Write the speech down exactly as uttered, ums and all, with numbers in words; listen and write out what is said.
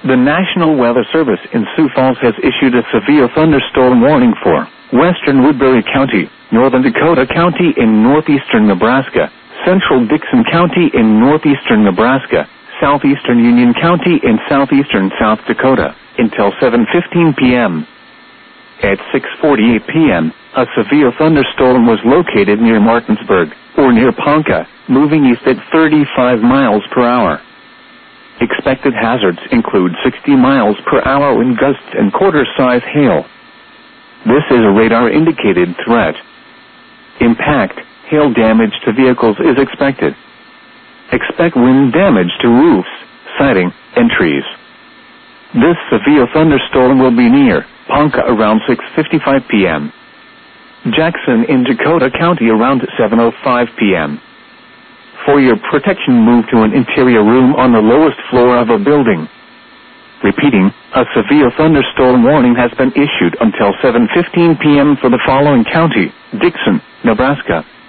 The National Weather Service in Sioux Falls has issued a severe thunderstorm warning for western Woodbury County, northern Dakota County in northeastern Nebraska, central Dixon County in northeastern Nebraska, southeastern Union County in southeastern South Dakota, until seven fifteen p.m. At six forty-eight p.m., a severe thunderstorm was located near Martinsburg, or near Ponca, moving east at thirty-five miles per hour. Expected hazards include sixty miles per hour wind gusts and quarter-size hail. This is a radar-indicated threat. Impact, hail damage to vehicles is expected. Expect wind damage to roofs, siding, and trees. This severe thunderstorm will be near Ponca around six fifty-five p.m. Jackson in Dakota County around seven oh five p.m. For your protection, move to an interior room on the lowest floor of a building. Repeating, a severe thunderstorm warning has been issued until seven fifteen p.m. for the following county: Dixon, Nebraska,